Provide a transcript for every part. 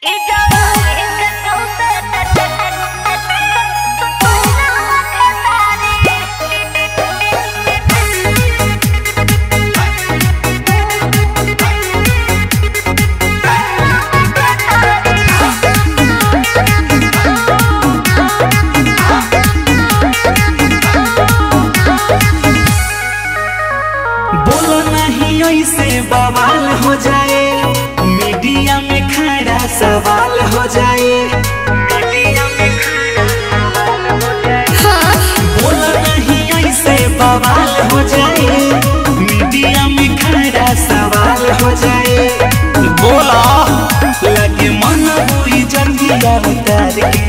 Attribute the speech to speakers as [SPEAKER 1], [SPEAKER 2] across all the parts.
[SPEAKER 1] से बवाल हो जाए, मीडिया में खड़ा सवाल हो जाए, मीडिया में खड़ा सवाल हो जाए। बोला नहीं ऐसे बवाल हो जाए, मीडिया में खड़ा सवाल हो जाए। बोला लगे मन हुई जल्दी उतार के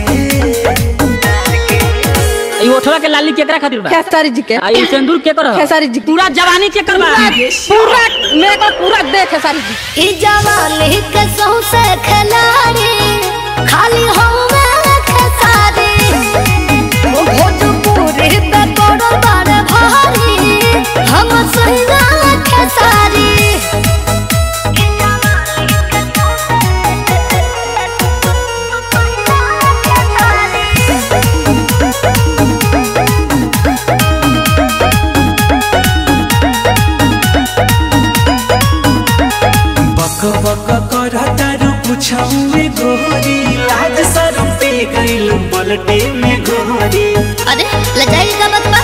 [SPEAKER 2] ओठवा के लाली केकरा खातिर बा?
[SPEAKER 3] खेसारी जी के।
[SPEAKER 2] आई सिंदूर के कर?
[SPEAKER 3] खेसारी जी।
[SPEAKER 2] पूरा जवानी के करबा?
[SPEAKER 3] पूरा मेरे को पूरा दे खेसारी जी।
[SPEAKER 4] ई जवानी के सौसे खिलाड़ी खाली हमें खेसारी, वो भोजपुरी पे पड़ो बारे भारी, हम सहिया खेसारी।
[SPEAKER 1] बक करतारू पूछाऊए गोरी, लाज शरम पे गइल पलटे में गोरी।
[SPEAKER 4] अरे लजाई का बकवा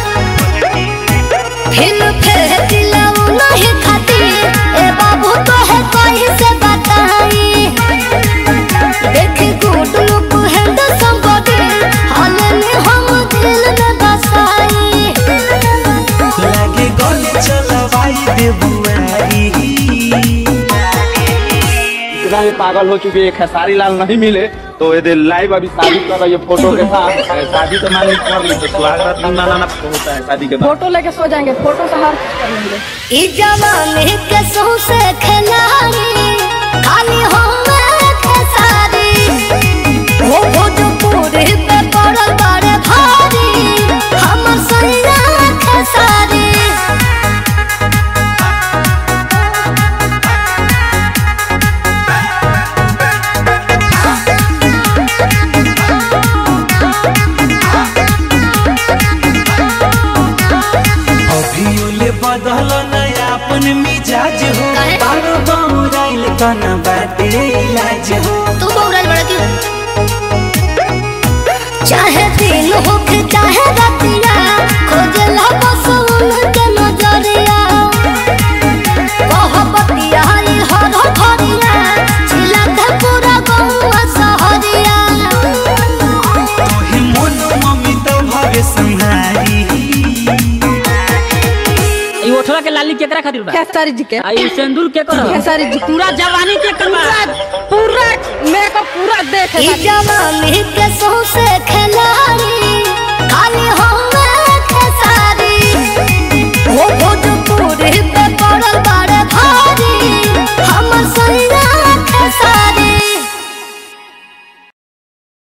[SPEAKER 4] फिर दिलाऊ नहीं खाती, ए बाबू तो है कोई से बताई। देख गुड लुक हैंड समबडी हाले में हम दिल में बसाई।
[SPEAKER 1] लागे गले चलवाई दे बुआरी,
[SPEAKER 5] पागल हो चुके हैं। खेसारी लाल नहीं मिले तो ये लाइव अभी शादी कर रही है फोटो के साथ। शादी तो मान कर ली तो स्वागत मनाना होता है शादी के बाद।
[SPEAKER 3] फोटो लेके सो जाएंगे, फोटो से हार कर लेंगे।
[SPEAKER 4] ई जवानी के सौसे खिलाड़ी खाली हमें खेसारी, वो भोजपुरी पे पड़ल बारे भारी, हम सहिया खेसारी।
[SPEAKER 1] बदल नया अपन मिजाज हो, बारो बहुराइल तना बाटे इलाज हो।
[SPEAKER 4] तू बहुराइल बड़ा क्यों? चाहे दिन हो के चाहे रातिया, खोजला बस उनके नजरिया। कहबतिया ई हर हरिया, छिला के पूरा गौवा सहरिया।
[SPEAKER 1] तोहे मन मम्मी तो भावे संहारी,
[SPEAKER 2] ओठवा के लाली केकरा खातिर बा?
[SPEAKER 3] खेसारी जी के।
[SPEAKER 2] आई सिंदूर के कर?
[SPEAKER 3] खेसारी जी।
[SPEAKER 2] पूरा जवानी के करबा?
[SPEAKER 3] पूरा मेरे को पूरा दे
[SPEAKER 4] ई
[SPEAKER 3] खेसारी।
[SPEAKER 4] जवानी के सौसे खिलाड़ी